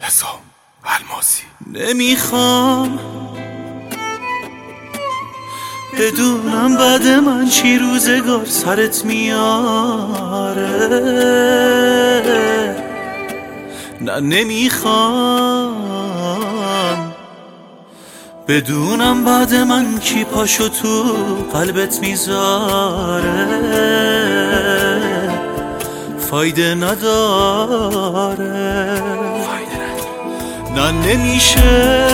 حسام الماسی. نمیخوام بدونم بعد من چی روزگار سرت میاره، نه نمیخوام بدونم بعد من کی پاشو تو قلبت میذاره، فایده نداره، نه نمیشه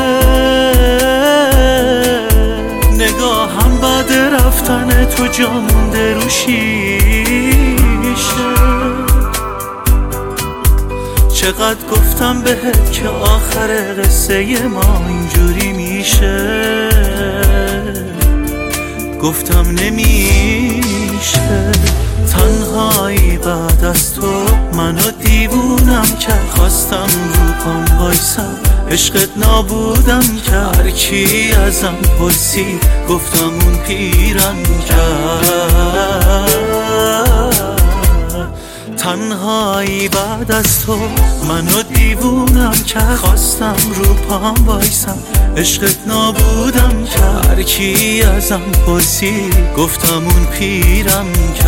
نگاهم بعد رفتن تو جا مونده رو شیشه. چقدر گفتم بهت که آخر قصه ما اینجوری میشه، گفتم نمیشه. تنهایی بعد از تو منو دیوونم کرد، خواستم رو پام وایسم عشقت نابودم کرد. هر کی ازم پرسی گفتم اون پیرم کرد. تنهایی بعد از تو منو دیوونم کرد، خواستم رو پام وایسم عشقت نابودم کرد. هر کی ازم پرسی گفتم اون پیرم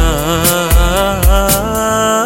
کرد.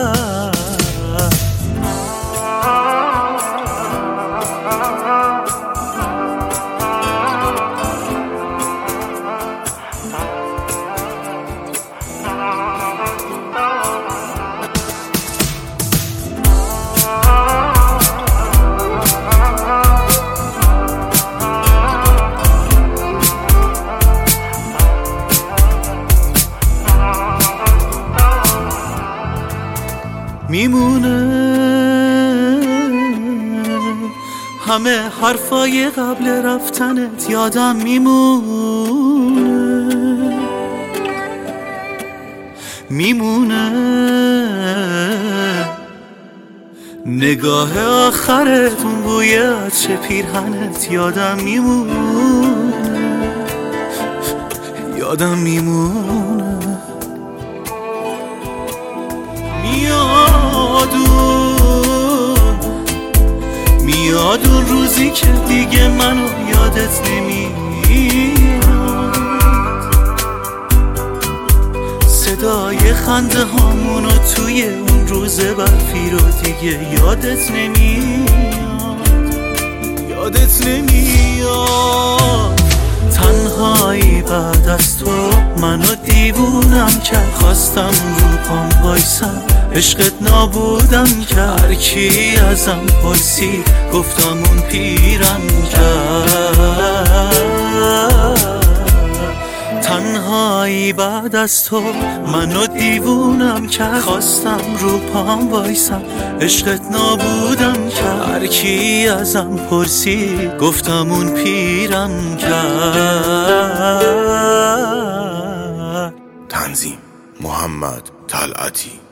میمونه همه حرفای قبل رفتنت یادم میمونه نگاه آخرت، اون بوی عطر پیرهنت یادم میمونه. میاد اون روزی که دیگه منو یادت نمیاد، صدای خنده هامونو توی اون روز برفی رو دیگه یادت نمیاد. تنهایی بعد از تو منو دیوونم کرد، خواستم رو پام وایسم عشقت نابودم کرد. هر کی ازم پرسی گفتم اون پیرم کرد. تنهایی بعد از تو منو دیوونم کرد، خواستم رو پام وایسم عشقت نابودم کرد. هر کی ازم پرسی گفتم اون پیرم کرد. تنظیم محمد طلعتی.